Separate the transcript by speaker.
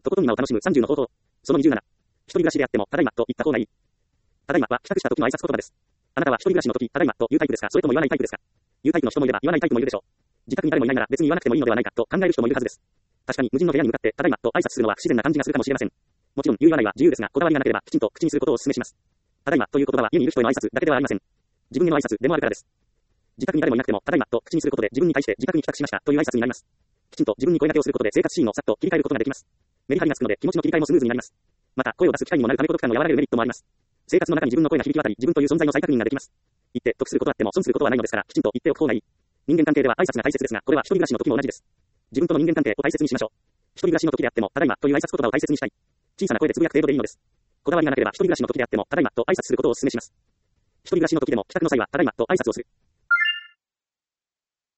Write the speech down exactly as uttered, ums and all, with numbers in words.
Speaker 1: とことん今を楽しむさんじゅうの方法。そのにじゅうなな。一人暮らしであっても、ただいまと言った方がいい。ただいまは帰宅した時の挨拶言葉です。あなたは一人暮らしの時、ただいまというタイプですか、それとも言わないタイプですか。言うタイプの人もいれば言わないタイプもいるでしょう。自宅に誰もいないなら別に言わなくてもいいのではないかと考える人もいるはずです。確かに無人の部屋に向かってただいまと挨拶するのは不自然な感じがするかもしれません。もちろん言う言わないは自由ですが、こだわりがなければきちんと口にすることをお勧めします。ただいまという言葉は家にいる人への挨拶だけではありません。自分への挨拶でもあるからです。自宅に誰もいなくてもただいまと口にすることで自分に対して自宅に帰宅しましたという挨拶になります。きちんと自分に声掛けをすることで生活シーンをさっと切り替えることができます。メリハリがつくので気持ちの切り替えもスムーズになります。また声を出す機会にもなるため孤独感の和らげるメリットもあります。生活の中に自分の声が響き渡り、自分という存在の再確認ができます。言って得することあっても損することはないのですから、きちんと言っておく方がいい。人間関係では挨拶が大切ですが、これは一人暮らしの時も同じです。自分との人間関係を大切にしましょう。一人暮らしの時であっても、ただいまという挨拶言葉を大切にしたい。小さな声でつぶやく程度でいいのです。こだわりがなければ一人暮らしの時であっても、ただいまと挨拶することをお勧めします。一人暮らしの時でも帰宅の際はただいまと挨拶をする。